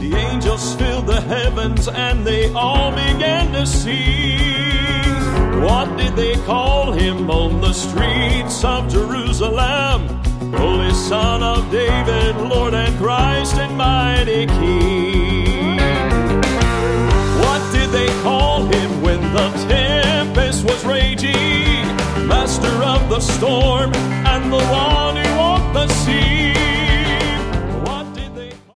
The angels filled the heavens and they all began to sing. What did they call him on the streets of Jerusalem? Holy Son of David, Lord and Christ and mighty King. What did they call him when the tempest was raging? Master of the storm and the one who walked the sea.